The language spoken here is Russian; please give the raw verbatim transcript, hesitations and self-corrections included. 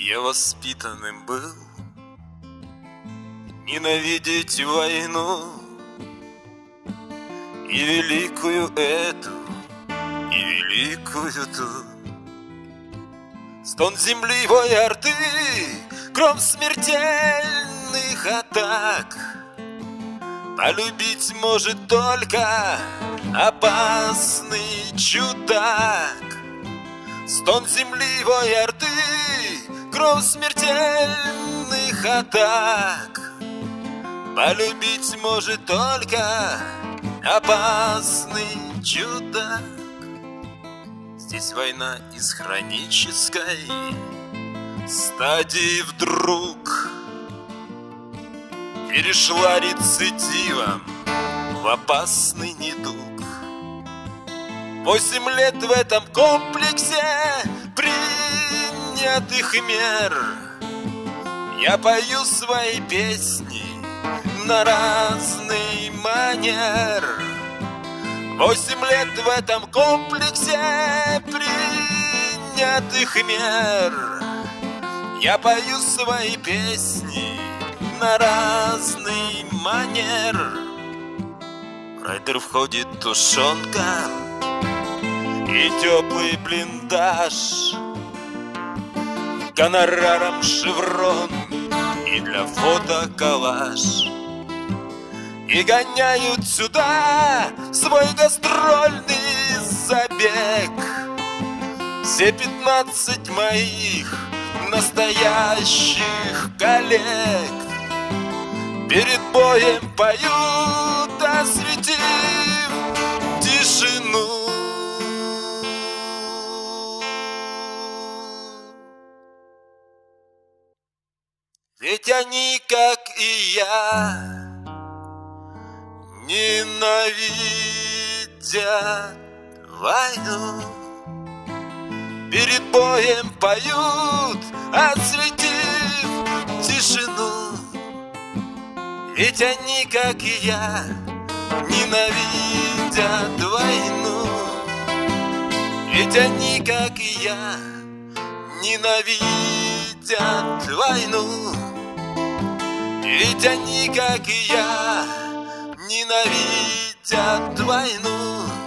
Я воспитанным был ненавидеть войну, и великую эту, и великую ту. Стон земли, вой орды, гром смертельных атак. Полюбить может только опасный чудак. Стон земли, вой орды, гром смертельных атак. Полюбить может только опасный чудак. Здесь война из хронической стадии вдруг перешла рецидивом в опасный недуг. Восемь лет в этом комплексе принятых мер я пою свои песни на разный манер. Восемь лет в этом комплексе принятых мер я пою свои песни на разный манер. В райдер входит тушенка и теплый блиндаж, гонораром шеврон и для фото коллаж. И гоняют сюда свой гастрольный забег все пятнадцать моих настоящих коллег. Перед боем поют, осветив тишину. Ведь они, как и я, ненавидят войну. Перед боем поют, осветив тишину. Ведь они, как и я, ненавидят войну. Ведь они, как и я, ненавидят войну. Ведь они, как и я, ненавидят войну.